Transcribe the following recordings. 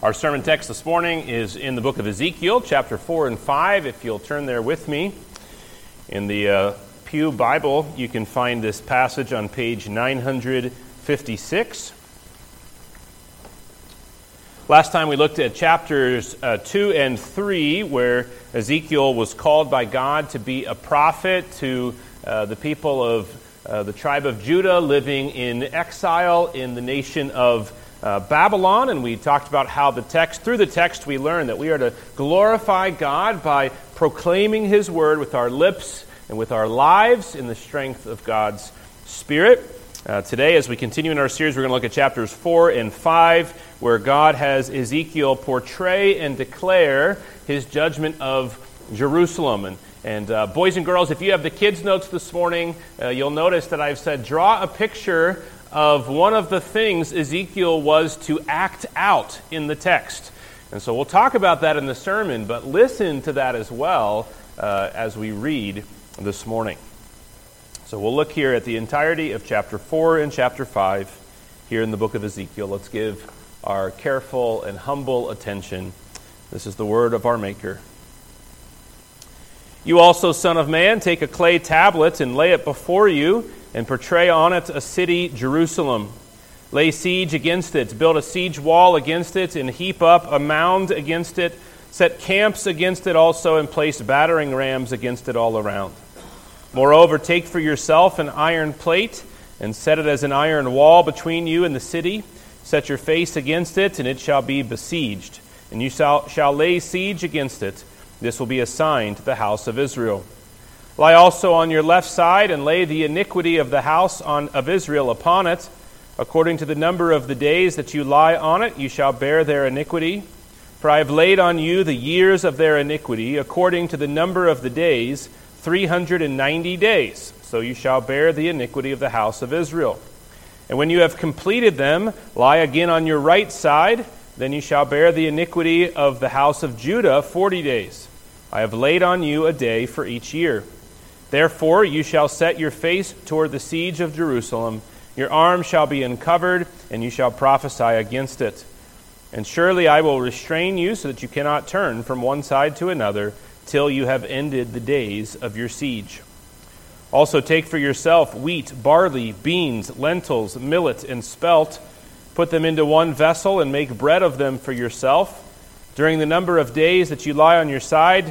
Our sermon text this morning is in the book of Ezekiel, chapter 4 and 5. If you'll turn there with me. In the Pew Bible, you can find this passage on page 956. Last time we looked at chapters 2 and 3, where Ezekiel was called by God to be a prophet to the people of the tribe of Judah living in exile in the nation of Babylon, and we talked about how through the text we learn that we are to glorify God by proclaiming His word with our lips and with our lives in the strength of God's Spirit. Today, as we continue in our series, we're going to look at chapters 4 and 5, where God has Ezekiel portray and declare His judgment of Jerusalem. And boys and girls, if you have the kids' notes this morning, you'll notice that I've said, draw a picture of one of the things Ezekiel was to act out in the text. And so we'll talk about that in the sermon, but listen to that as well as we read this morning. So we'll look here at the entirety of chapter 4 and chapter 5 here in the book of Ezekiel. Let's give our careful and humble attention. This is the word of our Maker. You also, son of man, take a clay tablet and lay it before you, and portray on it a city, Jerusalem. Lay siege against it, build a siege wall against it, and heap up a mound against it. Set camps against it also, and place battering rams against it all around. Moreover, take for yourself an iron plate, and set it as an iron wall between you and the city. Set your face against it, and it shall be besieged. And you shall lay siege against it. This will be a sign to the house of Israel. Lie also on your left side, and lay the iniquity of the house of Israel upon it. According to the number of the days that you lie on it, you shall bear their iniquity. For I have laid on you the years of their iniquity, according to the number of the days, 390 days. So you shall bear the iniquity of the house of Israel. And when you have completed them, lie again on your right side. Then you shall bear the iniquity of the house of Judah 40 days. I have laid on you a day for each year. Therefore you shall set your face toward the siege of Jerusalem. Your arm shall be uncovered, and you shall prophesy against it. And surely I will restrain you so that you cannot turn from one side to another till you have ended the days of your siege. Also take for yourself wheat, barley, beans, lentils, millet, and spelt. Put them into one vessel and make bread of them for yourself. During the number of days that you lie on your side,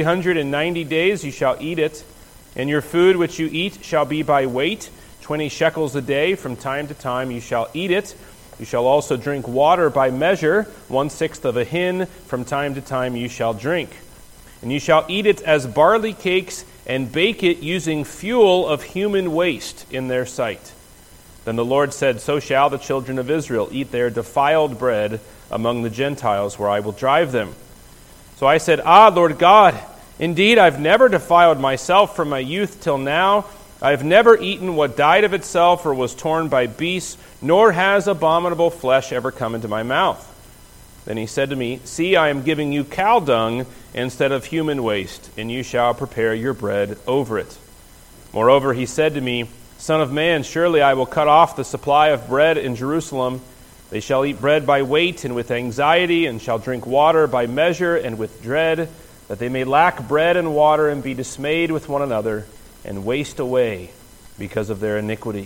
390 days you shall eat it. And your food which you eat shall be by weight, 20 shekels a day. From time to time you shall eat it. You shall also drink water by measure, 1/6 of a hin. From time to time you shall drink. And you shall eat it as barley cakes, and bake it using fuel of human waste in their sight. Then the Lord said, so shall the children of Israel eat their defiled bread among the Gentiles, where I will drive them. So I said, Lord God, indeed I've never defiled myself from my youth till now. I have never eaten what died of itself or was torn by beasts, nor has abominable flesh ever come into my mouth. Then he said to me, see, I am giving you cow dung instead of human waste, and you shall prepare your bread over it. Moreover, he said to me, Son of man, surely I will cut off the supply of bread in Jerusalem. They shall eat bread by weight and with anxiety, and shall drink water by measure and with dread, that they may lack bread and water and be dismayed with one another and waste away because of their iniquity.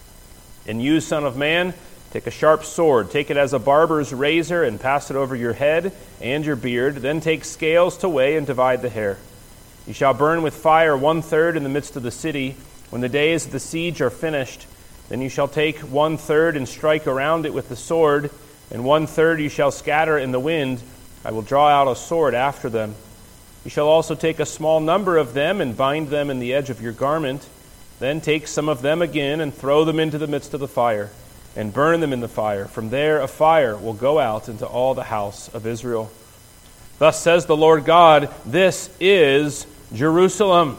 And you, son of man, take a sharp sword, take it as a barber's razor, and pass it over your head and your beard. Then take scales to weigh and divide the hair. You shall burn with fire 1/3 in the midst of the city. When the days of the siege are finished, then you shall take 1/3 and strike around it with the sword, and 1/3 you shall scatter in the wind. I will draw out a sword after them. You shall also take a small number of them and bind them in the edge of your garment. Then take some of them again and throw them into the midst of the fire, and burn them in the fire. From there a fire will go out into all the house of Israel. Thus says the Lord God, this is Jerusalem.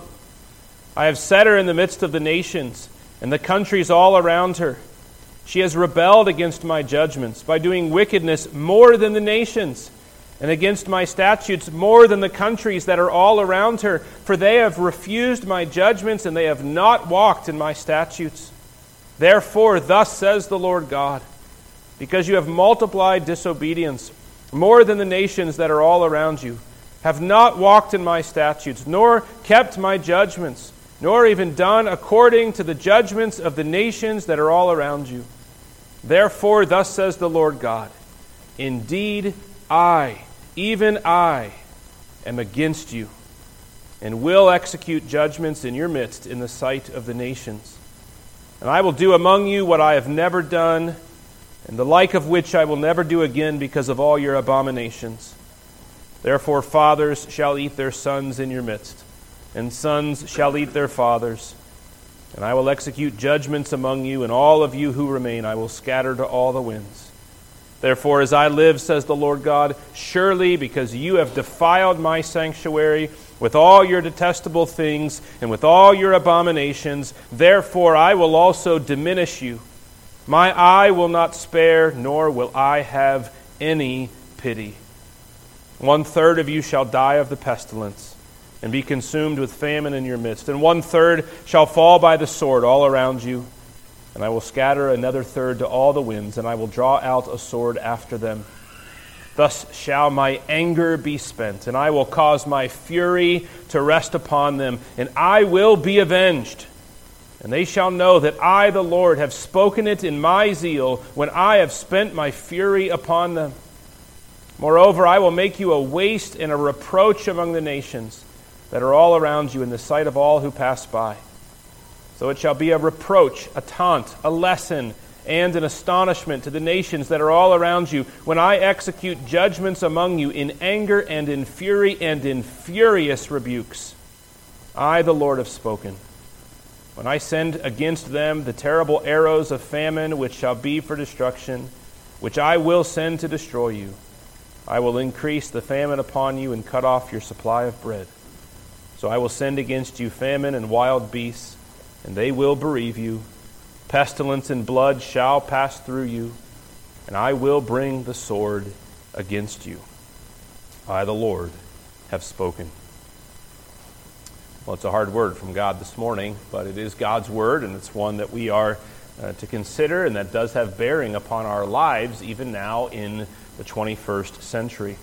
I have set her in the midst of the nations, and the countries all around her. She has rebelled against my judgments by doing wickedness more than the nations, and against my statutes more than the countries that are all around her. For they have refused my judgments, and they have not walked in my statutes. Therefore, thus says the Lord God, because you have multiplied disobedience, more than the nations that are all around you, have not walked in my statutes, nor kept my judgments, nor even done according to the judgments of the nations that are all around you. Therefore, thus says the Lord God, indeed, I, even I, am against you, and will execute judgments in your midst in the sight of the nations. And I will do among you what I have never done, and the like of which I will never do again because of all your abominations. Therefore fathers shall eat their sons in your midst, and sons shall eat their fathers. And I will execute judgments among you, and all of you who remain I will scatter to all the winds. Therefore, as I live, says the Lord God, surely because you have defiled my sanctuary with all your detestable things and with all your abominations, therefore I will also diminish you. My eye will not spare, nor will I have any pity. 1/3 of you shall die of the pestilence, and be consumed with famine in your midst. And 1/3 shall fall by the sword all around you. And I will scatter another third to all the winds, and I will draw out a sword after them. Thus shall my anger be spent, and I will cause my fury to rest upon them, and I will be avenged. And they shall know that I, the Lord, have spoken it in my zeal, when I have spent my fury upon them. Moreover, I will make you a waste and a reproach among the nations that are all around you in the sight of all who pass by. So it shall be a reproach, a taunt, a lesson, and an astonishment to the nations that are all around you when I execute judgments among you in anger and in fury and in furious rebukes. I, the Lord, have spoken. When I send against them the terrible arrows of famine which shall be for destruction, which I will send to destroy you, I will increase the famine upon you and cut off your supply of bread. So I will send against you famine and wild beasts, and they will bereave you. Pestilence and blood shall pass through you, and I will bring the sword against you. I, the Lord, have spoken. Well, it's a hard word from God this morning, but it is God's word, and it's one that we are to consider, and that does have bearing upon our lives, even now in the 21st century.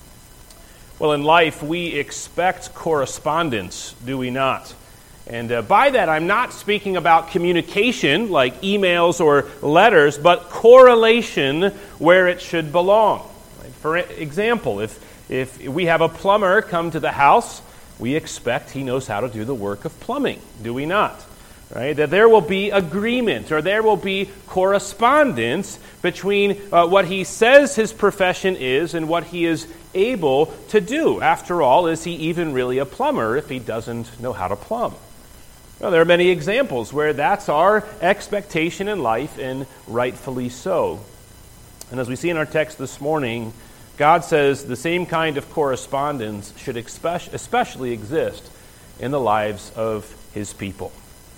Well, in life, we expect correspondence, do we not? And by that, I'm not speaking about communication like emails or letters, but correlation where it should belong. For example, if we have a plumber come to the house, we expect he knows how to do the work of plumbing, do we not? Right? That there will be agreement or there will be correspondence between what he says his profession is and what he is able to do. After all, is he even really a plumber if he doesn't know how to plumb? Well, there are many examples where that's our expectation in life, and rightfully so. And as we see in our text this morning, God says the same kind of correspondence should especially exist in the lives of his people.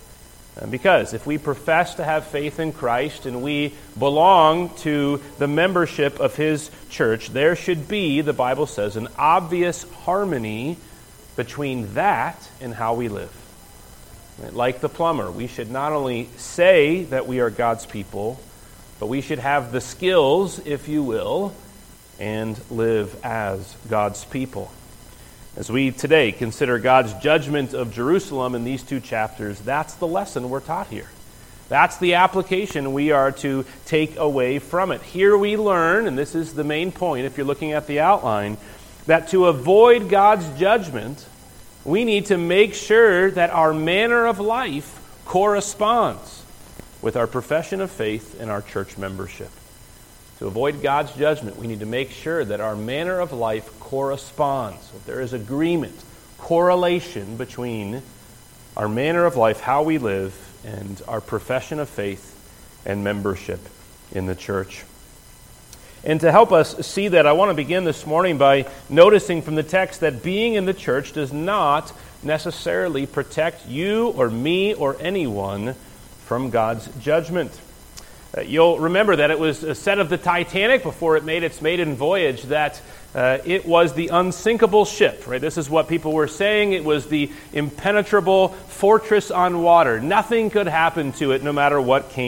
Because if we profess to have faith in Christ and we belong to the membership of his church, there should be, the Bible says, an obvious harmony between that and how we live. Like the plumber, we should not only say that we are God's people, but we should have the skills, if you will, and live as God's people. As we today consider God's judgment of Jerusalem in these two chapters, that's the lesson we're taught here. That's the application we are to take away from it. Here we learn, and this is the main point if you're looking at the outline, that to avoid God's judgment, we need to make sure that our manner of life corresponds with our profession of faith and our church membership. To avoid God's judgment, we need to make sure that our manner of life corresponds. That there is agreement, correlation between our manner of life, how we live, and our profession of faith and membership in the church. And to help us see that, I want to begin this morning by noticing from the text that being in the church does not necessarily protect you or me or anyone from God's judgment. You'll remember that it was said of the Titanic before it made its maiden voyage that it was the unsinkable ship, right? This is what people were saying. It was the impenetrable fortress on water. Nothing could happen to it no matter what came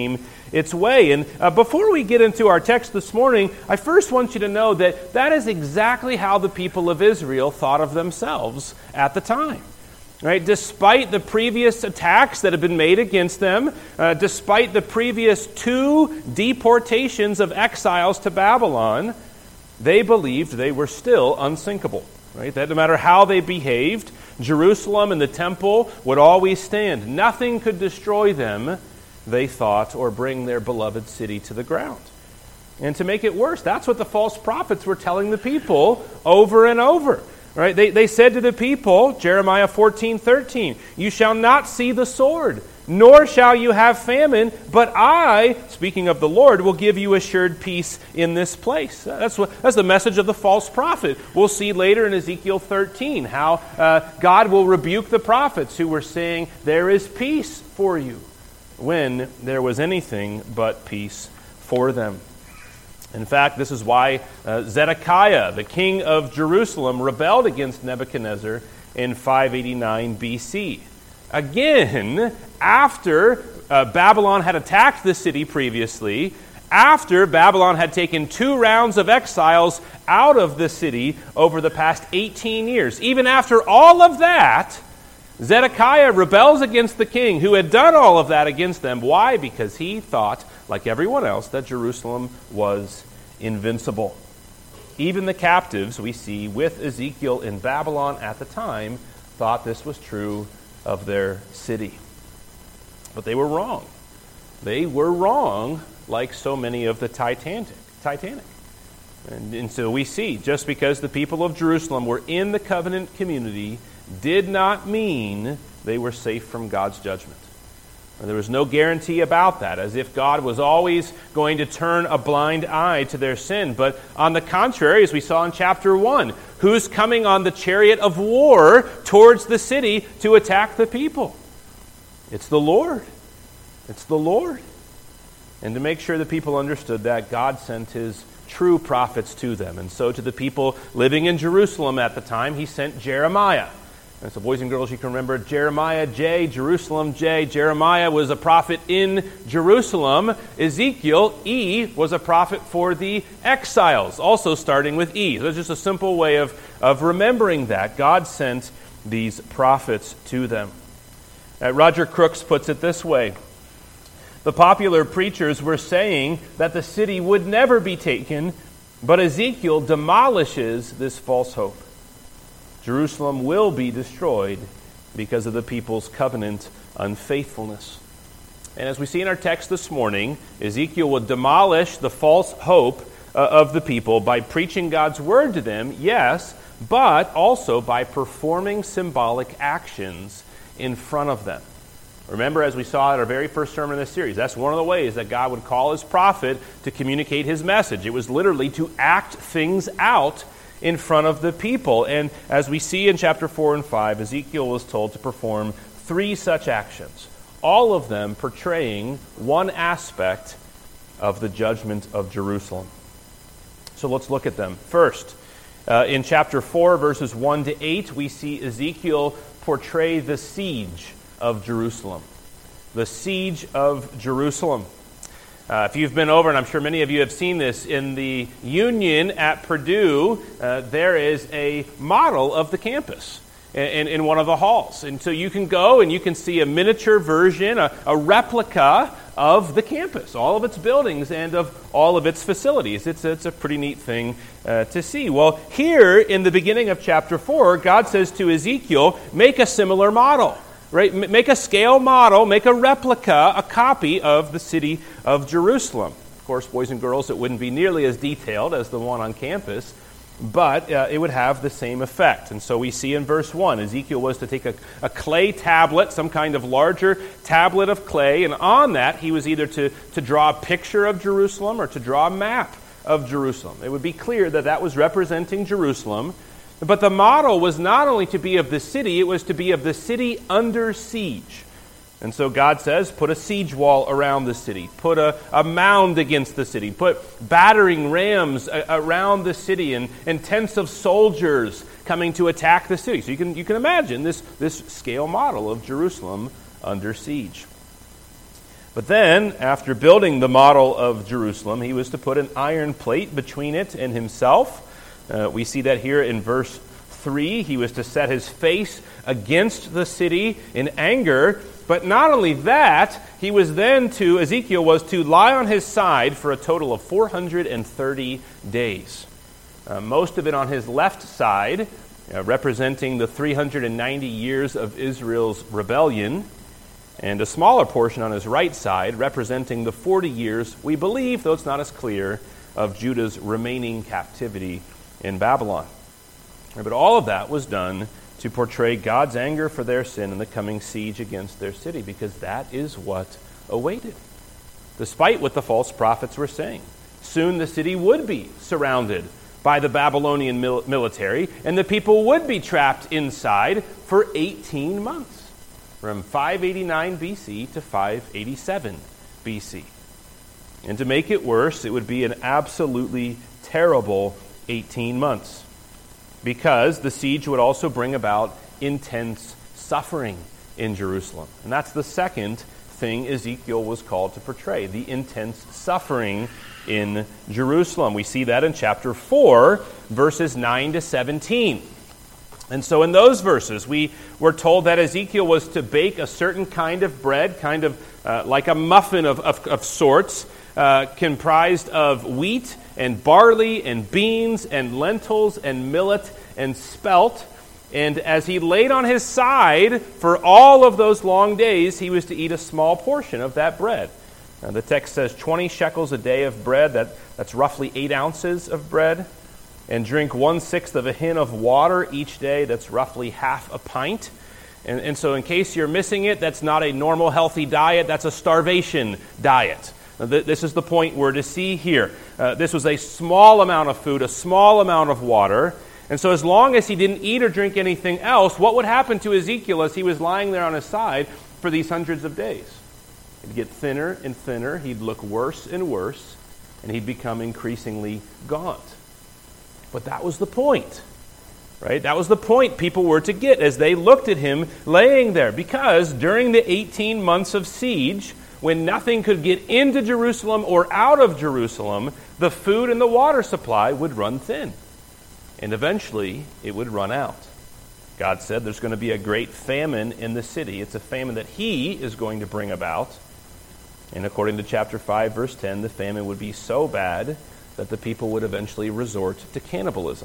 its way. And before we get into our text this morning, I first want you to know that that is exactly how the people of Israel thought of themselves at the time. Right? Despite the previous attacks that have been made against them, despite the previous 2 deportations of exiles to Babylon, they believed they were still unsinkable. Right? That no matter how they behaved, Jerusalem and the temple would always stand. Nothing could destroy them, they thought, or bring their beloved city to the ground. And to make it worse, that's what the false prophets were telling the people over and over. Right? They said to the people, Jeremiah 14:13, "You shall not see the sword, nor shall you have famine, but I," speaking of the Lord, "will give you assured peace in this place." That's the message of the false prophet. We'll see later in Ezekiel 13 how God will rebuke the prophets who were saying, "There is peace for you," when there was anything but peace for them. In fact, this is why Zedekiah, the king of Jerusalem, rebelled against Nebuchadnezzar in 589 BC. Again, after Babylon had attacked the city previously, after Babylon had taken 2 rounds of exiles out of the city over the past 18 years, even after all of that, Zedekiah rebels against the king who had done all of that against them. Why? Because he thought, like everyone else, that Jerusalem was invincible. Even the captives we see with Ezekiel in Babylon at the time thought this was true of their city. But they were wrong. They were wrong, like so many of the Titanic. And so we see, just because the people of Jerusalem were in the covenant community did not mean they were safe from God's judgment. There was no guarantee about that, as if God was always going to turn a blind eye to their sin. But on the contrary, as we saw in chapter 1, who's coming on the chariot of war towards the city to attack the people? It's the Lord. It's the Lord. And to make sure the people understood that, God sent his true prophets to them. And so to the people living in Jerusalem at the time, he sent Jeremiah. And so boys and girls, you can remember Jeremiah J, Jerusalem J. Jeremiah was a prophet in Jerusalem. Ezekiel E was a prophet for the exiles, also starting with E. So it's just a simple way of remembering that. God sent these prophets to them. Roger Crooks puts it this way. The popular preachers were saying that the city would never be taken, but Ezekiel demolishes this false hope. Jerusalem will be destroyed because of the people's covenant unfaithfulness. And as we see in our text this morning, Ezekiel will demolish the false hope of the people by preaching God's word to them, yes, but also by performing symbolic actions in front of them. Remember, as we saw at our very first sermon in this series, that's one of the ways that God would call his prophet to communicate his message. It was literally to act things out in front of the people. And as we see in chapter 4 and 5, Ezekiel was told to perform 3 such actions, all of them portraying one aspect of the judgment of Jerusalem. So let's look at them. First, in chapter 4, verses 1 to 8, we see Ezekiel portray the siege of Jerusalem. The siege of Jerusalem. If you've been over, and I'm sure many of you have seen this, in the Union at Purdue, there is a model of the campus in one of the halls. And so you can go and you can see a miniature version, a replica of the campus, all of its buildings and of all of its facilities. It's a pretty neat thing to see. Well, here in the beginning of chapter 4, God says to Ezekiel, make a similar model. Right? Make a scale model, make a replica, a copy of the city of Jerusalem. Of course, boys and girls, it wouldn't be nearly as detailed as the one on campus, but it would have the same effect. And so we see in verse 1, Ezekiel was to take a clay tablet, some kind of larger tablet of clay, and on that he was either to draw a picture of Jerusalem or to draw a map of Jerusalem. It would be clear that that was representing Jerusalem. But the model was not only to be of the city, it was to be of the city under siege. And so God says, put a siege wall around the city, put a mound against the city, put battering rams around the city, and tents of soldiers coming to attack the city. So you can imagine this scale model of Jerusalem under siege. But then, after building the model of Jerusalem, he was to put an iron plate between it and himself. We see that here in verse 3. He was to set his face against the city in anger. But not only that, Ezekiel was to lie on his side for a total of 430 days. Most of it on his left side, representing the 390 years of Israel's rebellion, and a smaller portion on his right side, representing the 40 years, we believe, though it's not as clear, of Judah's remaining captivity in Babylon. But all of that was done to portray God's anger for their sin and the coming siege against their city, because that is what awaited. Despite what the false prophets were saying, soon the city would be surrounded by the Babylonian military, and the people would be trapped inside for 18 months, from 589 BC to 587 BC. And to make it worse, it would be an absolutely terrible 18 months, because the siege would also bring about intense suffering in Jerusalem. And that's the second thing Ezekiel was called to portray, the intense suffering in Jerusalem. We see that in chapter 4, verses 9 to 17. And so in those verses, we were told that Ezekiel was to bake a certain kind of bread, kind of like a muffin of sorts, comprised of wheat and barley and beans and lentils and millet and spelt. And as he laid on his side for all of those long days, he was to eat a small portion of that bread. Now, the text says 20 shekels a day of bread, that's roughly 8 ounces of bread, and drink 1/6 of a hin of water each day, that's roughly half a pint. And so in case you're missing it, that's not a normal healthy diet, that's a starvation diet. Now, this is the point we're to see here. This was a small amount of food, a small amount of water. And so as long as he didn't eat or drink anything else, what would happen to Ezekiel as he was lying there on his side for these hundreds of days? He'd get thinner and thinner, he'd look worse and worse, and he'd become increasingly gaunt. But that was the point, right? That was the point people were to get as they looked at him laying there. Because during the 18 months of siege, when nothing could get into Jerusalem or out of Jerusalem, the food and the water supply would run thin. And eventually, it would run out. God said there's going to be a great famine in the city. It's a famine that he is going to bring about. And according to chapter 5, verse 10, the famine would be so bad that the people would eventually resort to cannibalism.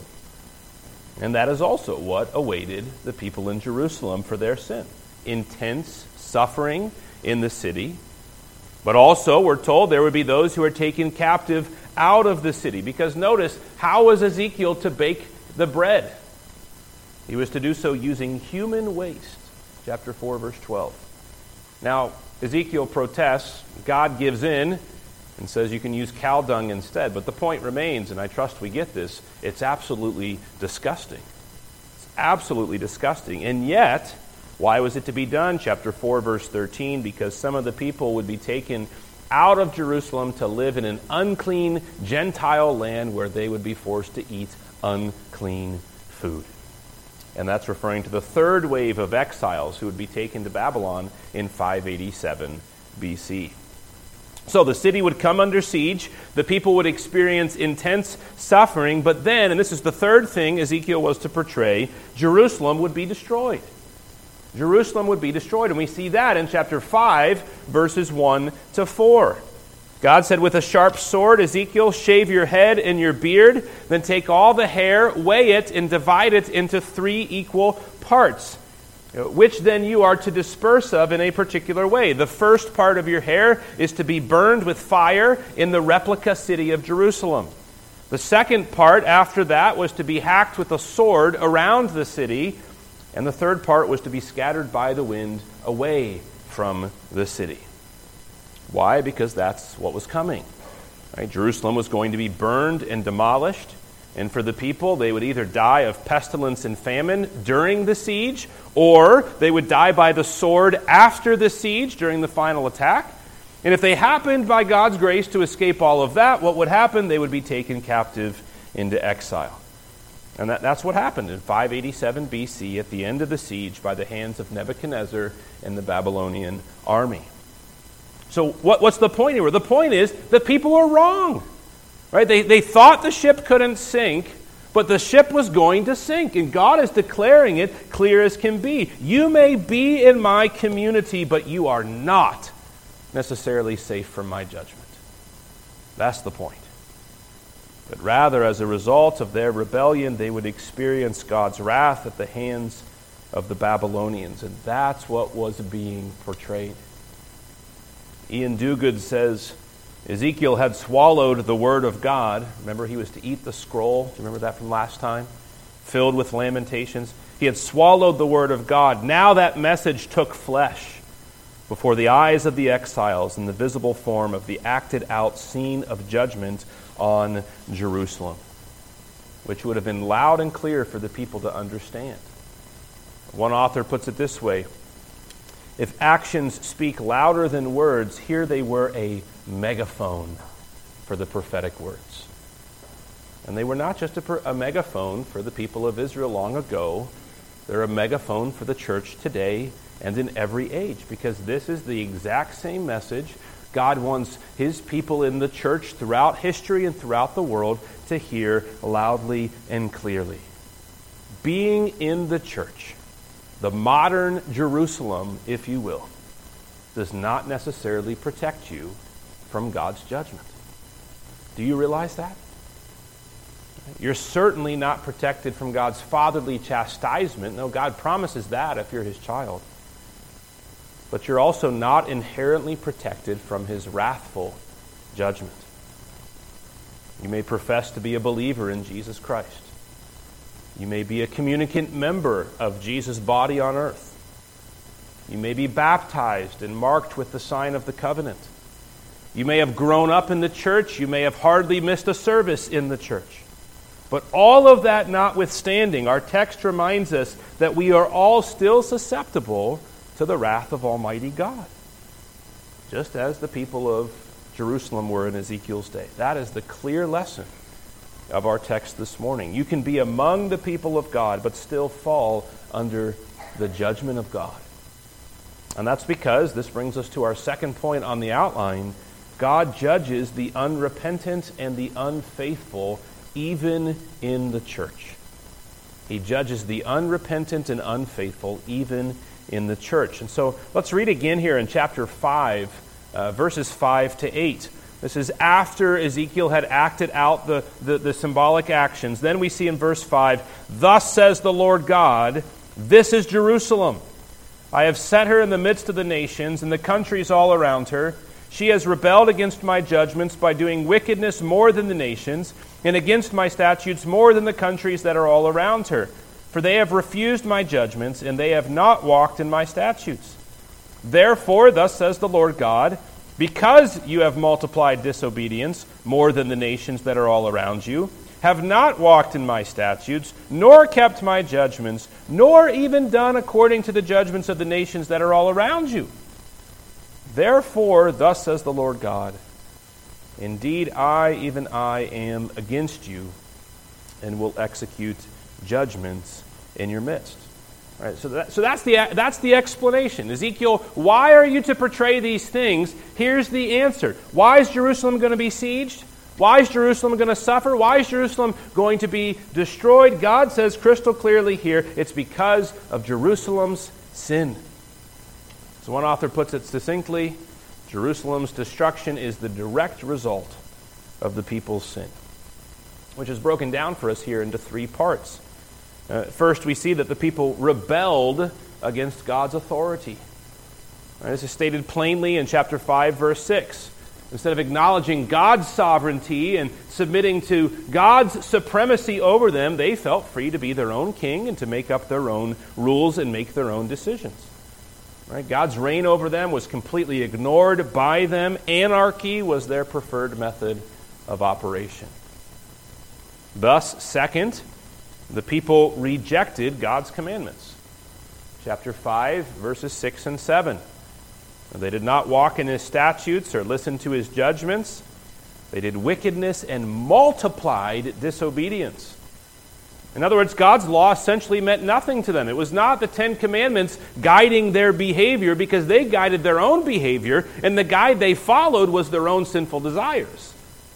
And that is also what awaited the people in Jerusalem for their sin. Intense suffering in the city. But also, we're told there would be those who are taken captive out of the city. Because notice, how was Ezekiel to bake the bread? He was to do so using human waste. Chapter 4, verse 12. Now, Ezekiel protests. God gives in and says you can use cow dung instead. But the point remains, and I trust we get this, it's absolutely disgusting. It's absolutely disgusting. And yet, why was it to be done? Chapter 4, verse 13, because some of the people would be taken out of Jerusalem to live in an unclean Gentile land where they would be forced to eat unclean food. And that's referring to the third wave of exiles who would be taken to Babylon in 587 BC. So the city would come under siege, the people would experience intense suffering, but then, and this is the third thing Ezekiel was to portray, Jerusalem would be destroyed. Jerusalem would be destroyed, and we see that in chapter 5, verses 1 to 4. God said, with a sharp sword, Ezekiel, shave your head and your beard, then take all the hair, weigh it, and divide it into 3 equal parts, which then you are to disperse of in a particular way. The first part of your hair is to be burned with fire in the replica city of Jerusalem. The second part after that was to be hacked with a sword around the city, and the third part was to be scattered by the wind away from the city. Why? Because that's what was coming. Right? Jerusalem was going to be burned and demolished. And for the people, they would either die of pestilence and famine during the siege, or they would die by the sword after the siege during the final attack. And if they happened, by God's grace, to escape all of that, what would happen? They would be taken captive into exile. And that's what happened in 587 BC at the end of the siege by the hands of Nebuchadnezzar and the Babylonian army. So what's the point here? The point is the people are wrong. Right? They thought the ship couldn't sink, but the ship was going to sink, and God is declaring it clear as can be. You may be in my community, but you are not necessarily safe from my judgment. That's the point. But rather, as a result of their rebellion, they would experience God's wrath at the hands of the Babylonians. And that's what was being portrayed. Ian Duguid says, Ezekiel had swallowed the word of God. Remember, he was to eat the scroll. Do you remember that from last time? Filled with lamentations. He had swallowed the word of God. Now that message took flesh before the eyes of the exiles in the visible form of the acted-out scene of judgment on Jerusalem, which would have been loud and clear for the people to understand. One author puts it this way: if actions speak louder than words, here they were a megaphone for the prophetic words. And they were not just a megaphone for the people of Israel long ago. They're a megaphone for the church today and in every age, because this is the exact same message God wants his people in the church throughout history and throughout the world to hear loudly and clearly. Being in the church, the modern Jerusalem, if you will, does not necessarily protect you from God's judgment. Do you realize that? You're certainly not protected from God's fatherly chastisement. No, God promises that if you're his child. But you're also not inherently protected from his wrathful judgment. You may profess to be a believer in Jesus Christ. You may be a communicant member of Jesus' body on earth. You may be baptized and marked with the sign of the covenant. You may have grown up in the church. You may have hardly missed a service in the church. But all of that notwithstanding, our text reminds us that we are all still susceptible to the wrath of Almighty God, just as the people of Jerusalem were in Ezekiel's day. That is the clear lesson of our text this morning. You can be among the people of God, but still fall under the judgment of God. And that's because, this brings us to our second point on the outline, God judges the unrepentant and the unfaithful even in the church. He judges the unrepentant and unfaithful even in the church. And so let's read again here in chapter 5, verses 5 to 8. This is after Ezekiel had acted out the symbolic actions. Then we see in verse 5, "Thus says the Lord God, this is Jerusalem. I have set her in the midst of the nations and the countries all around her. She has rebelled against my judgments by doing wickedness more than the nations, and against my statutes more than the countries that are all around her. For they have refused my judgments, and they have not walked in my statutes. Therefore, thus says the Lord God, because you have multiplied disobedience more than the nations that are all around you, have not walked in my statutes, nor kept my judgments, nor even done according to the judgments of the nations that are all around you. Therefore, thus says the Lord God, indeed, I, even I, am against you, and will execute judgments in your midst." All right, so that's the explanation. Ezekiel, why are you to portray these things? Here's the answer. Why is Jerusalem going to be sieged? Why is Jerusalem going to suffer? Why is Jerusalem going to be destroyed? God says crystal clearly here, it's because of Jerusalem's sin. So one author puts it succinctly, Jerusalem's destruction is the direct result of the people's sin, which is broken down for us here into three parts. First, we see that the people rebelled against God's authority. This is stated plainly in chapter 5, verse 6. Instead of acknowledging God's sovereignty and submitting to God's supremacy over them, they felt free to be their own king and to make up their own rules and make their own decisions. Right? God's reign over them was completely ignored by them. Anarchy was their preferred method of operation. Thus, second, the people rejected God's commandments. Chapter 5, verses 6 and 7. They did not walk in his statutes or listen to his judgments. They did wickedness and multiplied disobedience. In other words, God's law essentially meant nothing to them. It was not the Ten Commandments guiding their behavior, because they guided their own behavior, and the guide they followed was their own sinful desires.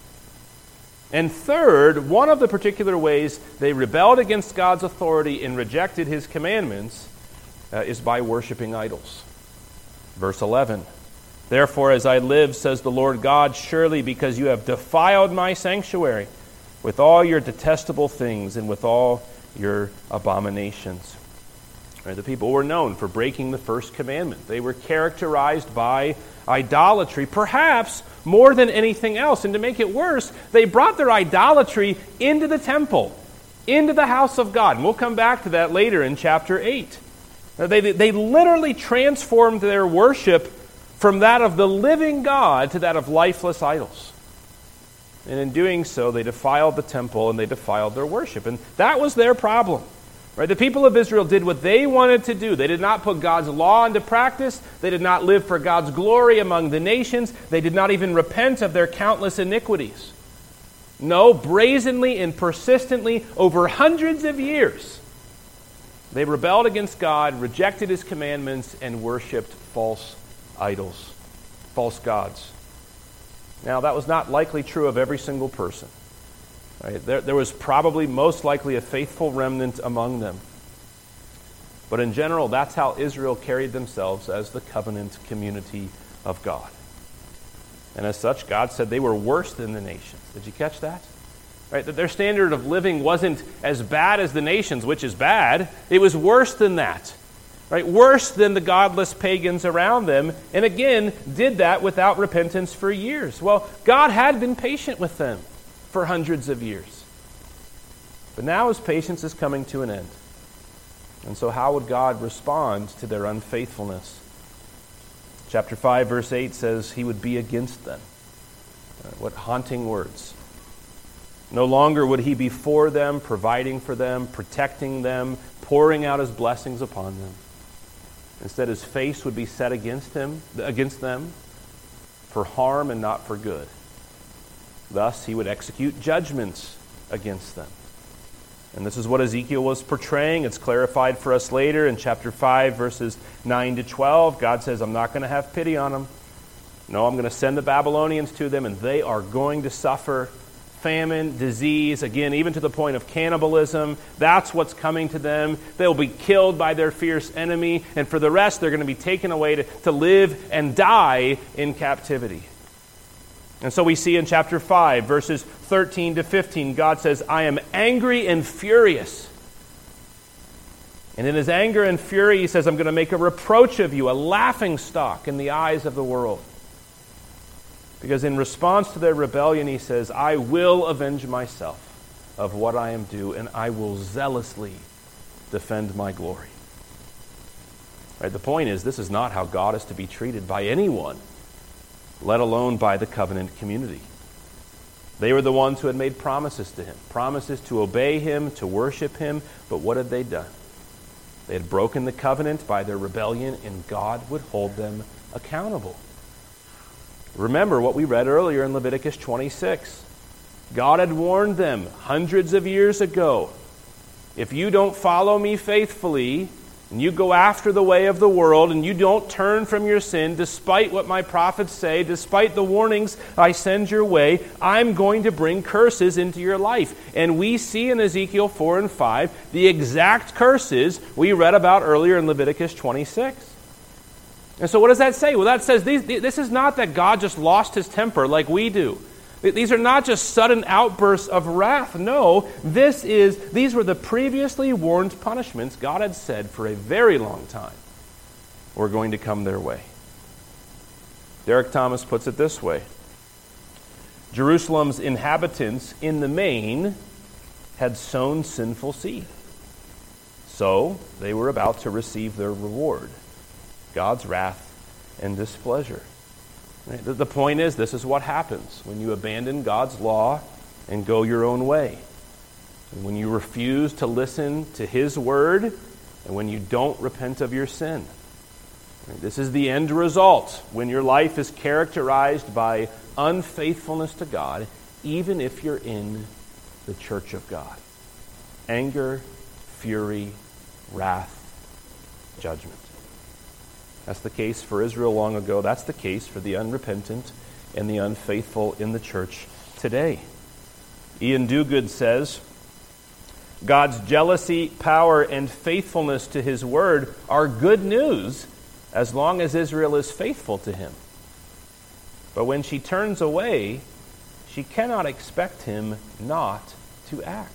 And third, one of the particular ways they rebelled against God's authority and rejected His commandments is by worshiping idols. Verse 11, "Therefore, as I live, says the Lord God, surely because you have defiled my sanctuary with all your detestable things and with all your abominations." Right, the people were known for breaking the first commandment. They were characterized by idolatry, perhaps more than anything else. And to make it worse, they brought their idolatry into the temple, into the house of God. And we'll come back to that later in chapter 8. They literally transformed their worship from that of the living God to that of lifeless idols. And in doing so, they defiled the temple and they defiled their worship. And that was their problem. Right? The people of Israel did what they wanted to do. They did not put God's law into practice. They did not live for God's glory among the nations. They did not even repent of their countless iniquities. No, brazenly and persistently, over hundreds of years, they rebelled against God, rejected His commandments, and worshipped false idols, false gods. Now, that was not likely true of every single person. Right? There was probably most likely a faithful remnant among them. But in general, that's how Israel carried themselves as the covenant community of God. And as such, God said they were worse than the nations. Did you catch that? Right? That their standard of living wasn't as bad as the nations, which is bad. It was worse than that. Right? Worse than the godless pagans around them. And again, did that without repentance for years. Well, God had been patient with them for hundreds of years. But now His patience is coming to an end. And so how would God respond to their unfaithfulness? Chapter 5, verse 8 says He would be against them. What haunting words. No longer would He be for them, providing for them, protecting them, pouring out His blessings upon them. Instead, His face would be set against them for harm and not for good. Thus, He would execute judgments against them. And this is what Ezekiel was portraying. It's clarified for us later in chapter 5, verses 9 to 12. God says, I'm not going to have pity on them. No, I'm going to send the Babylonians to them, and they are going to suffer famine, disease, again, even to the point of cannibalism. That's what's coming to them. They'll be killed by their fierce enemy, and for the rest, they're going to be taken away to live and die in captivity. And so we see in chapter 5, verses 13 to 15, God says, I am angry and furious. And in His anger and fury, He says, I'm going to make a reproach of you, a laughingstock in the eyes of the world. Because in response to their rebellion, He says, I will avenge myself of what I am due, and I will zealously defend my glory. Right, the point is, this is not how God is to be treated by anyone, let alone by the covenant community. They were the ones who had made promises to Him, promises to obey Him, to worship Him, but what had they done? They had broken the covenant by their rebellion, and God would hold them accountable. Remember what we read earlier in Leviticus 26. God had warned them hundreds of years ago, if you don't follow me faithfully, and you go after the way of the world, and you don't turn from your sin, despite what my prophets say, despite the warnings I send your way, I'm going to bring curses into your life. And we see in Ezekiel 4 and 5 the exact curses we read about earlier in Leviticus 26. And so what does that say? Well, that says this is not that God just lost His temper like we do. These are not just sudden outbursts of wrath. No, these were the previously warned punishments God had said for a very long time were going to come their way. Derek Thomas puts it this way. Jerusalem's inhabitants, in the main, had sown sinful seed. So they were about to receive their reward, God's wrath and displeasure. Right? The point is, this is what happens when you abandon God's law and go your own way. And when you refuse to listen to His word, and when you don't repent of your sin. Right? This is the end result when your life is characterized by unfaithfulness to God, even if you're in the church of God. anger, fury, wrath, judgment. That's the case for Israel long ago. That's the case for the unrepentant and the unfaithful in the church today. Ian Duguid says, God's jealousy, power, and faithfulness to his word are good news as long as Israel is faithful to him. But when she turns away, she cannot expect him not to act.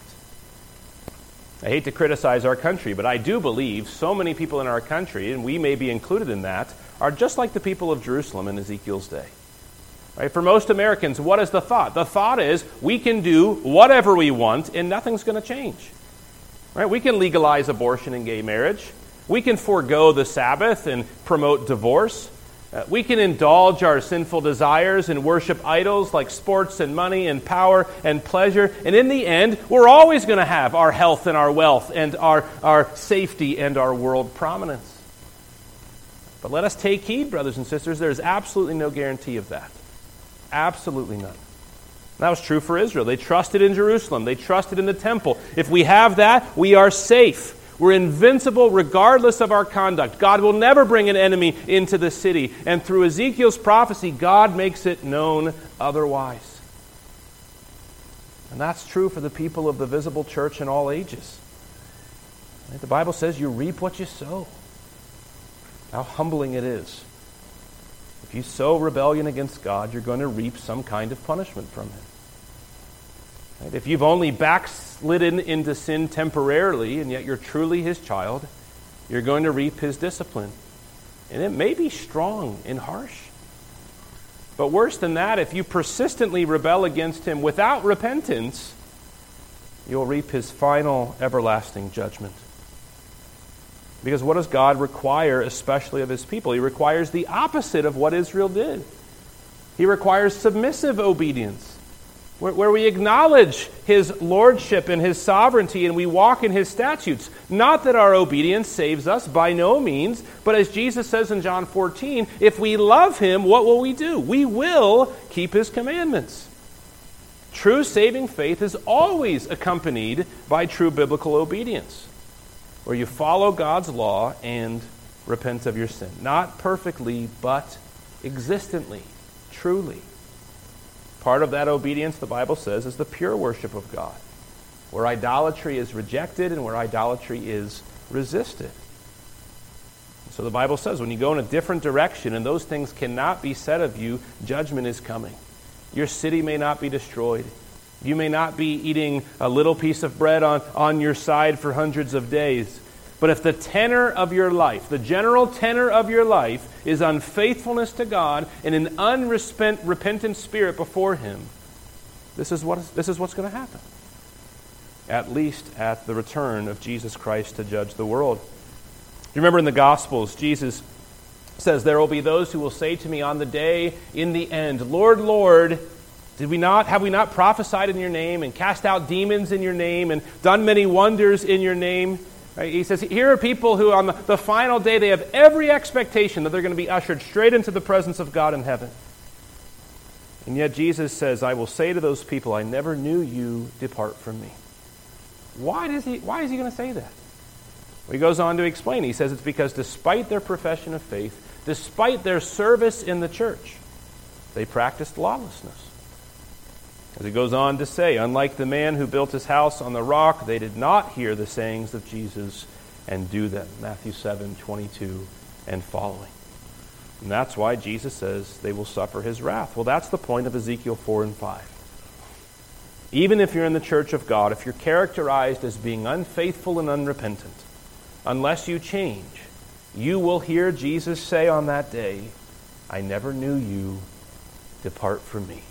I hate to criticize our country, but I do believe so many people in our country, and we may be included in that, are just like the people of Jerusalem in Ezekiel's day. Right? For most Americans, what is the thought? The thought is we can do whatever we want and nothing's going to change. Right? We can legalize abortion and gay marriage. We can forego the Sabbath and promote divorce. We can indulge our sinful desires and worship idols like sports and money and power and pleasure. And in the end, we're always going to have our health and our wealth and our safety and our world prominence. But let us take heed, brothers and sisters. There is absolutely no guarantee of that. Absolutely none. That was true for Israel. They trusted in Jerusalem. They trusted in the temple. If we have that, we are safe. We're invincible regardless of our conduct. God will never bring an enemy into the city. And through Ezekiel's prophecy, God makes it known otherwise. And that's true for the people of the visible church in all ages. The Bible says you reap what you sow. How humbling it is. If you sow rebellion against God, you're going to reap some kind of punishment from Him. Right? If you've only backslidden into sin temporarily, and yet you're truly His child, you're going to reap His discipline. And it may be strong and harsh. But worse than that, if you persistently rebel against Him without repentance, you'll reap His final everlasting judgment. Because what does God require, especially of His people? He requires the opposite of what Israel did. He requires submissive obedience, where we acknowledge His lordship and His sovereignty and we walk in His statutes. Not that our obedience saves us, by no means, but as Jesus says in John 14, if we love Him, what will we do? We will keep His commandments. True saving faith is always accompanied by true biblical obedience, where you follow God's law and repent of your sin. Not perfectly, but existently, truly. Part of that obedience, the Bible says, is the pure worship of God, where idolatry is rejected and where idolatry is resisted. So the Bible says when you go in a different direction and those things cannot be said of you, judgment is coming. Your city may not be destroyed. You may not be eating a little piece of bread on your side for hundreds of days. But if the tenor of your life, the general tenor of your life, is unfaithfulness to God and an unrepentant spirit before Him, this is what's going to happen. At least at the return of Jesus Christ to judge the world. You remember in the Gospels, Jesus says, there will be those who will say to me on the day in the end, Lord, Lord, have we not prophesied in your name and cast out demons in your name and done many wonders in your name? Right? He says, here are people who on the final day, they have every expectation that they're going to be ushered straight into the presence of God in heaven. And yet Jesus says, I will say to those people, I never knew you, depart from me. Why is he going to say that? Well, he goes on to explain. He says it's because despite their profession of faith, despite their service in the church, they practiced lawlessness. As he goes on to say, unlike the man who built his house on the rock, they did not hear the sayings of Jesus and do them. Matthew 7:22 and following. And that's why Jesus says they will suffer His wrath. Well, that's the point of Ezekiel 4 and 5. Even if you're in the church of God, if you're characterized as being unfaithful and unrepentant, unless you change, you will hear Jesus say on that day, I never knew you, depart from me.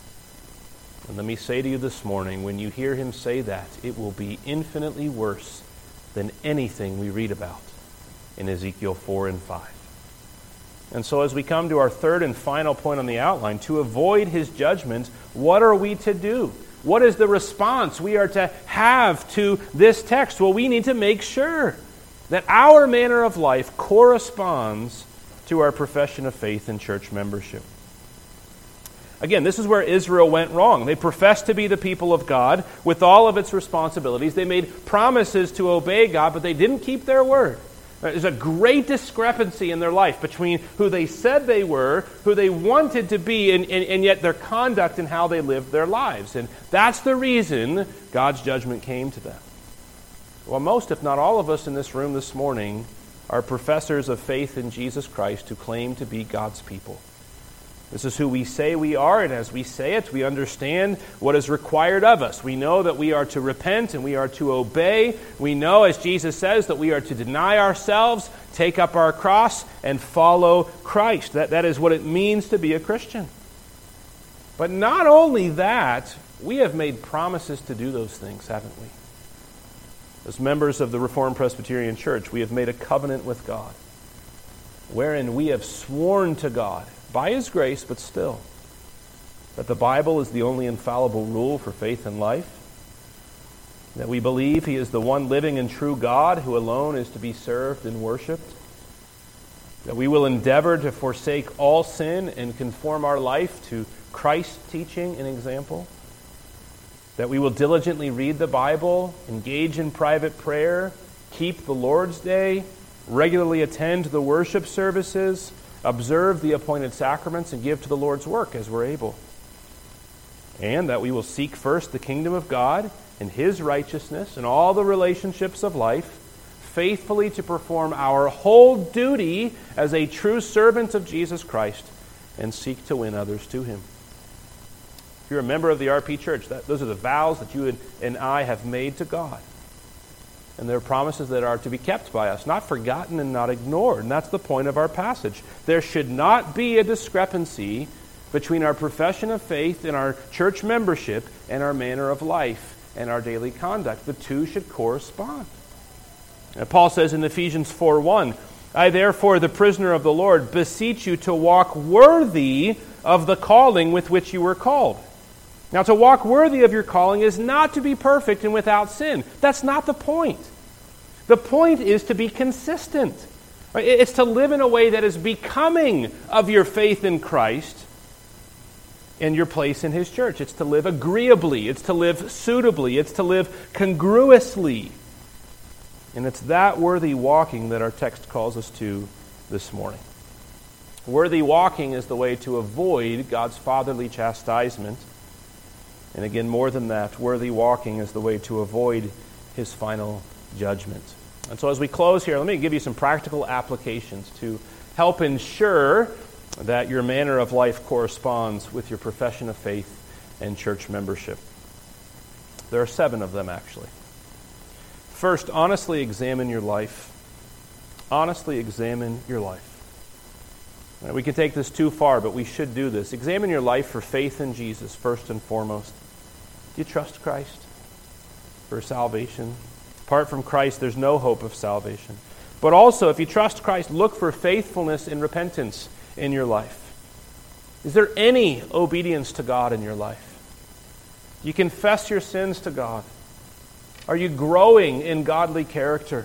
And let me say to you this morning, when you hear Him say that, it will be infinitely worse than anything we read about in Ezekiel 4 and 5. And so as we come to our third and final point on the outline, to avoid His judgment, what are we to do? What is the response we are to have to this text? Well, we need to make sure that our manner of life corresponds to our profession of faith and church membership. Again, this is where Israel went wrong. They professed to be the people of God with all of its responsibilities. They made promises to obey God, but they didn't keep their word. There's a great discrepancy in their life between who they said they were, who they wanted to be, and yet their conduct and how they lived their lives. And that's the reason God's judgment came to them. Well, most, if not all of us in this room this morning are professors of faith in Jesus Christ who claim to be God's people. This is who we say we are, and as we say it, we understand what is required of us. We know that we are to repent and we are to obey. We know, as Jesus says, that we are to deny ourselves, take up our cross, and follow Christ. That is what it means to be a Christian. But not only that, we have made promises to do those things, haven't we? As members of the Reformed Presbyterian Church, we have made a covenant with God, wherein we have sworn to God, by His grace, but still, that the Bible is the only infallible rule for faith and life, that we believe He is the one living and true God who alone is to be served and worshiped, that we will endeavor to forsake all sin and conform our life to Christ's teaching and example, that we will diligently read the Bible, engage in private prayer, keep the Lord's Day, regularly attend the worship services, observe the appointed sacraments, and give to the Lord's work as we're able. And that we will seek first the kingdom of God and His righteousness and all the relationships of life, faithfully to perform our whole duty as a true servant of Jesus Christ and seek to win others to Him. If you're a member of the RP Church, those are the vows that you and I have made to God. And there are promises that are to be kept by us, not forgotten and not ignored. And that's the point of our passage. There should not be a discrepancy between our profession of faith and our church membership and our manner of life and our daily conduct. The two should correspond. And Paul says in Ephesians 4:1, I therefore, the prisoner of the Lord, beseech you to walk worthy of the calling with which you were called. Now, to walk worthy of your calling is not to be perfect and without sin. That's not the point. The point is to be consistent. It's to live in a way that is becoming of your faith in Christ and your place in His church. It's to live agreeably. It's to live suitably. It's to live congruously. And it's that worthy walking that our text calls us to this morning. Worthy walking is the way to avoid God's fatherly chastisement. And again, more than that, worthy walking is the way to avoid His final judgment. And so as we close here, let me give you some practical applications to help ensure that your manner of life corresponds with your profession of faith and church membership. There are 7 of them, actually. First, honestly examine your life. Honestly examine your life. Now, we can take this too far, but we should do this. Examine your life for faith in Jesus, first and foremost. Do you trust Christ for salvation? Apart from Christ, there's no hope of salvation. But also, if you trust Christ, look for faithfulness and repentance in your life. Is there any obedience to God in your life? Do you confess your sins to God? Are you growing in godly character?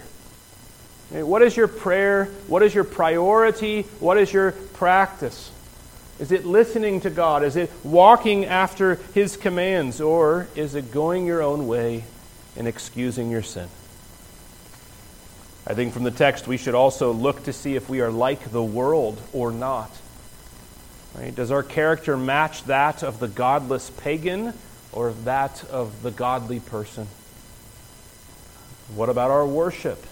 What is your prayer? What is your priority? What is your practice? Is it listening to God? Is it walking after His commands? Or is it going your own way and excusing your sin? I think from the text we should also look to see if we are like the world or not. Right? Does our character match that of the godless pagan or that of the godly person? What about our worship?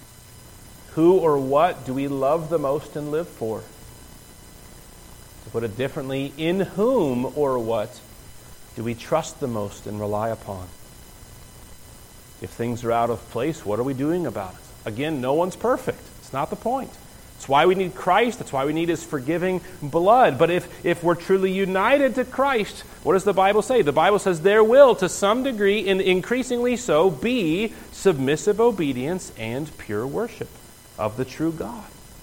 Who or what do we love the most and live for? To put it differently, in whom or what do we trust the most and rely upon? If things are out of place, what are we doing about it? Again, no one's perfect. It's not the point. It's why we need Christ. That's why we need His forgiving blood. But if we're truly united to Christ, what does the Bible say? The Bible says there will, to some degree, and increasingly so, be submissive obedience and pure worship of the true God.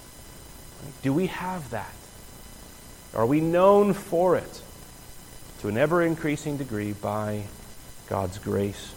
Do we have that? Are we known for it to an ever-increasing degree by God's grace?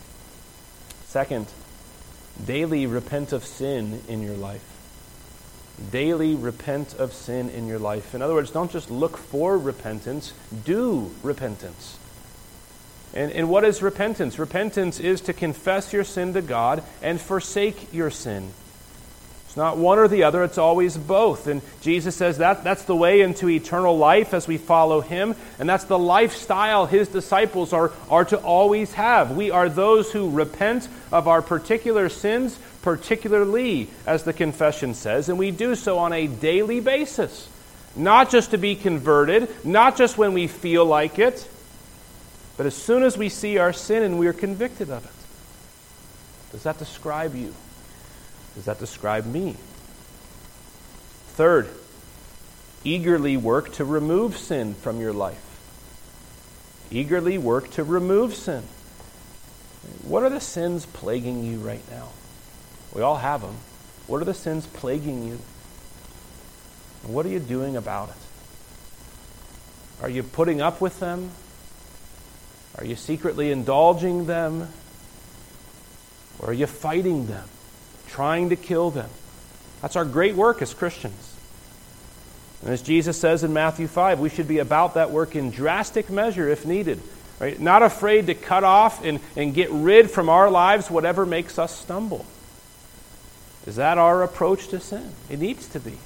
Second, daily repent of sin in your life. Daily repent of sin in your life. In other words, don't just look for repentance, do repentance. And what is repentance? Repentance is to confess your sin to God and forsake your sin. It's not one or the other, it's always both. And Jesus says that's the way into eternal life as we follow Him, and that's the lifestyle His disciples are to always have. We are those who repent of our particular sins, particularly, as the confession says, and we do so on a daily basis. Not just to be converted, not just when we feel like it, but as soon as we see our sin and we are convicted of it. Does that describe you? Does that describe me? Third, eagerly work to remove sin from your life. Eagerly work to remove sin. What are the sins plaguing you right now? We all have them. What are the sins plaguing you? And what are you doing about it? Are you putting up with them? Are you secretly indulging them? Or are you fighting them, trying to kill them? That's our great work as Christians. And as Jesus says in Matthew 5, we should be about that work in drastic measure if needed. Right? Not afraid to cut off and get rid from our lives whatever makes us stumble. Is that our approach to sin? It needs to be.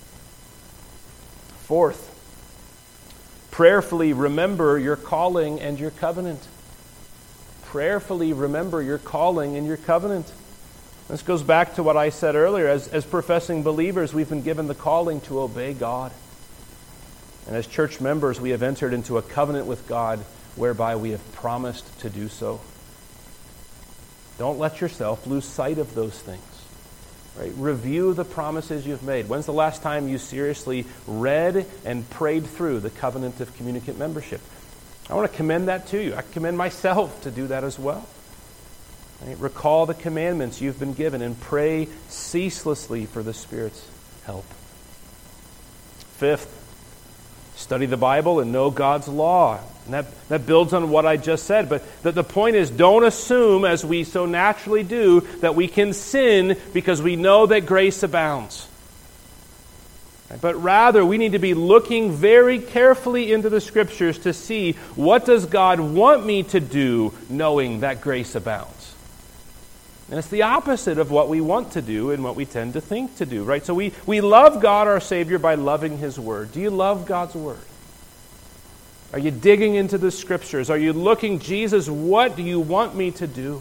Fourth, prayerfully remember your calling and your covenant. Prayerfully remember your calling and your covenant. This goes back to what I said earlier. As professing believers, we've been given the calling to obey God. And as church members, we have entered into a covenant with God whereby we have promised to do so. Don't let yourself lose sight of those things. Right? Review the promises you've made. When's the last time you seriously read and prayed through the covenant of communicant membership? I want to commend that to you. I commend myself to do that as well. Right? Recall the commandments you've been given and pray ceaselessly for the Spirit's help. Fifth, study the Bible and know God's law. And that builds on what I just said. But the point is, don't assume, as we so naturally do, that we can sin because we know that grace abounds. But rather, we need to be looking very carefully into the Scriptures to see, what does God want me to do, knowing that grace abounds? And it's the opposite of what we want to do and what we tend to think to do, right? So we love God, our Savior, by loving His Word. Do you love God's Word? Are you digging into the Scriptures? Are you looking, Jesus, what do you want me to do?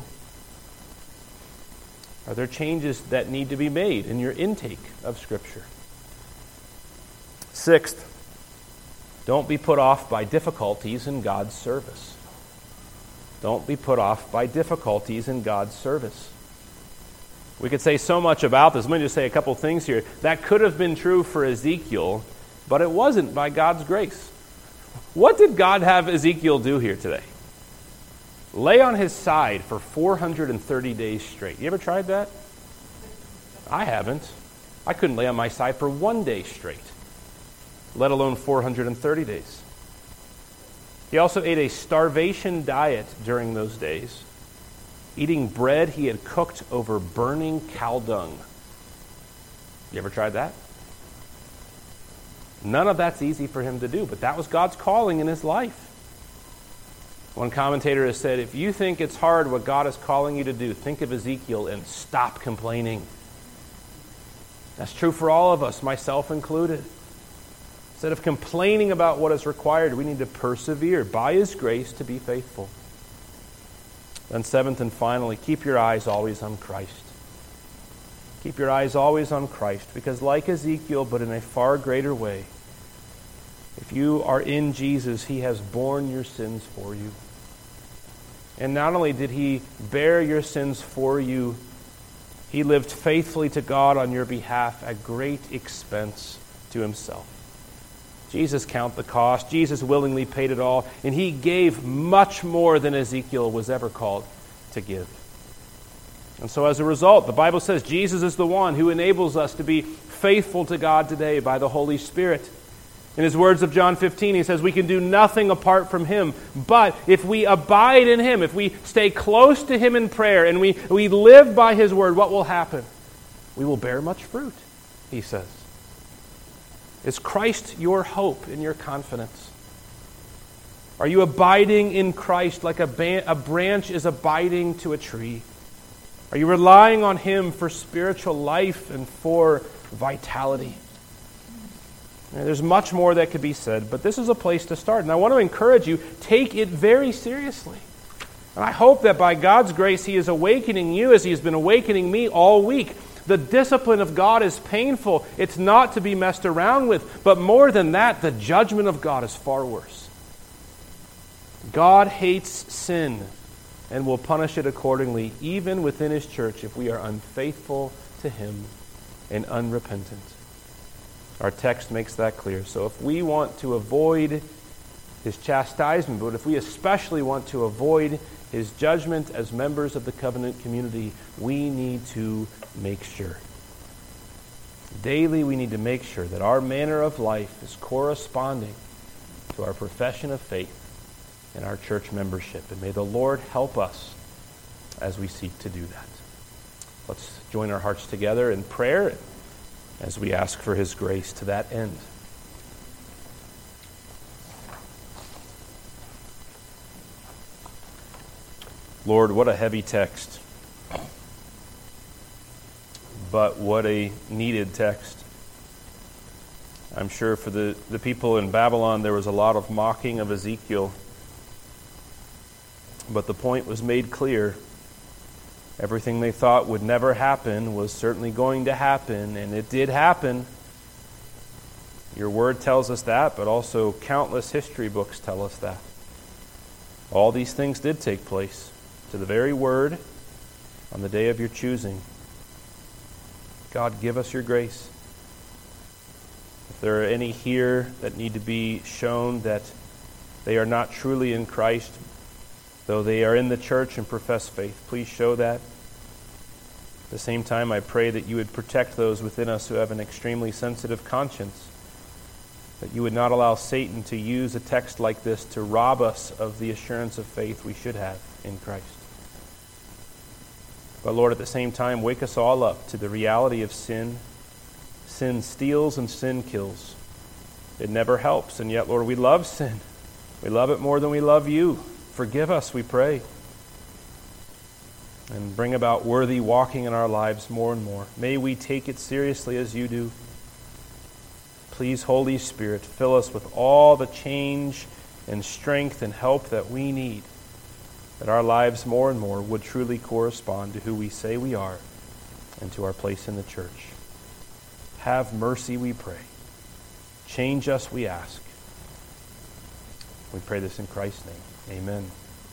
Are there changes that need to be made in your intake of Scripture? Sixth, don't be put off by difficulties in God's service. Don't be put off by difficulties in God's service. We could say so much about this. Let me just say a couple things here. That could have been true for Ezekiel, but it wasn't by God's grace. What did God have Ezekiel do here today? Lay on his side for 430 days straight. You ever tried that? I haven't. I couldn't lay on my side for 1 day straight, let alone 430 days. He also ate a starvation diet during those days, eating bread he had cooked over burning cow dung. You ever tried that? None of that's easy for him to do, but that was God's calling in his life. One commentator has said, if you think it's hard what God is calling you to do, think of Ezekiel and stop complaining. That's true for all of us, myself included. Instead of complaining about what is required, we need to persevere by His grace to be faithful. Then seventh and finally, keep your eyes always on Christ. Keep your eyes always on Christ, because like Ezekiel, but in a far greater way, if you are in Jesus, He has borne your sins for you. And not only did He bear your sins for you, He lived faithfully to God on your behalf at great expense to Himself. Jesus counted the cost. Jesus willingly paid it all. And He gave much more than Ezekiel was ever called to give. And so as a result, the Bible says Jesus is the one who enables us to be faithful to God today by the Holy Spirit. In his words of John 15, he says, we can do nothing apart from Him. But if we abide in Him, if we stay close to Him in prayer, and we live by His word, what will happen? We will bear much fruit, he says. Is Christ your hope and your confidence? Are you abiding in Christ like a branch is abiding to a tree? Are you relying on Him for spiritual life and for vitality? There's much more that could be said, but this is a place to start. And I want to encourage you, take it very seriously. And I hope that by God's grace, He is awakening you as He has been awakening me all week. The discipline of God is painful. It's not to be messed around with. But more than that, the judgment of God is far worse. God hates sin and will punish it accordingly, even within His church, if we are unfaithful to Him and unrepentant. Our text makes that clear. So if we want to avoid His chastisement, but if we especially want to avoid His judgment as members of the covenant community, we need to make sure. Daily we need to make sure that our manner of life is corresponding to our profession of faith and our church membership. And may the Lord help us as we seek to do that. Let's join our hearts together in prayer as we ask for His grace to that end. Lord, what a heavy text. But what a needed text. I'm sure for the people in Babylon there was a lot of mocking of Ezekiel. But the point was made clear. Everything they thought would never happen was certainly going to happen, and it did happen. Your word tells us that, but also countless history books tell us that. All these things did take place to the very word on the day of your choosing. God, give us your grace. If there are any here that need to be shown that they are not truly in Christ, though they are in the church and profess faith, please show that. At the same time, I pray that you would protect those within us who have an extremely sensitive conscience, that you would not allow Satan to use a text like this to rob us of the assurance of faith we should have in Christ. But Lord, at the same time, wake us all up to the reality of sin. Sin steals and sin kills. It never helps, and yet, Lord, we love sin. We love it more than we love you. Forgive us, we pray. And bring about worthy walking in our lives more and more. May we take it seriously as you do. Please, Holy Spirit, fill us with all the change and strength and help that we need, that our lives more and more would truly correspond to who we say we are and to our place in the church. Have mercy, we pray. Change us, we ask. We pray this in Christ's name. Amen.